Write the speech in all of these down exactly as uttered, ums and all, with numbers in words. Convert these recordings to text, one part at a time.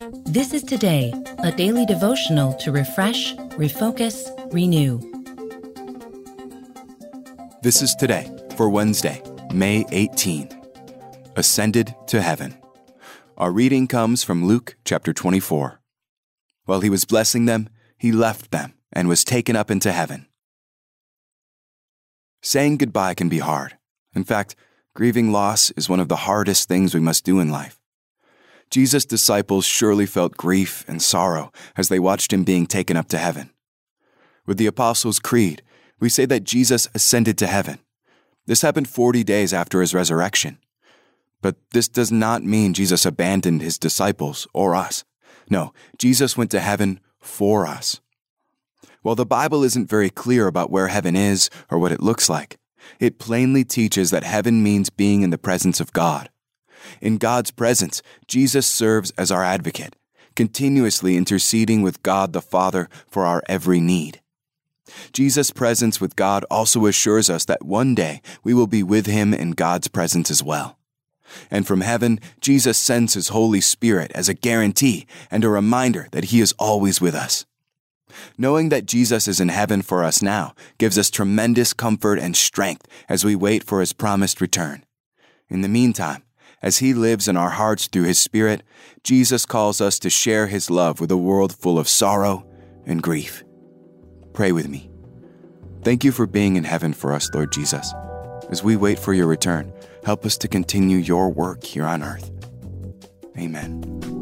This is Today, a daily devotional to refresh, refocus, renew. This is Today for Wednesday, May eighteenth. Ascended to Heaven. Our reading comes from Luke chapter twenty-four. While he was blessing them, he left them and was taken up into heaven. Saying goodbye can be hard. In fact, grieving loss is one of the hardest things we must do in life. Jesus' disciples surely felt grief and sorrow as they watched him being taken up to heaven. With the Apostles' Creed, we say that Jesus ascended to heaven. This happened forty days after his resurrection. But this does not mean Jesus abandoned his disciples or us. No, Jesus went to heaven for us. While the Bible isn't very clear about where heaven is or what it looks like, it plainly teaches that heaven means being in the presence of God. In God's presence, Jesus serves as our advocate, continuously interceding with God the Father for our every need. Jesus' presence with God also assures us that one day we will be with him in God's presence as well. And from heaven, Jesus sends his Holy Spirit as a guarantee and a reminder that he is always with us. Knowing that Jesus is in heaven for us now gives us tremendous comfort and strength as we wait for his promised return. In the meantime, as he lives in our hearts through his Spirit, Jesus calls us to share his love with a world full of sorrow and grief. Pray with me. Thank you for being in heaven for us, Lord Jesus. As we wait for your return, help us to continue your work here on earth. Amen.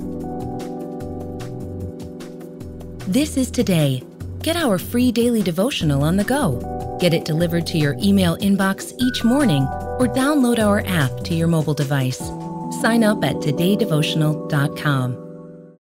This is Today. Get our free daily devotional on the go. Get it delivered to your email inbox each morning or download our app to your mobile device. Sign up at today devotional dot com.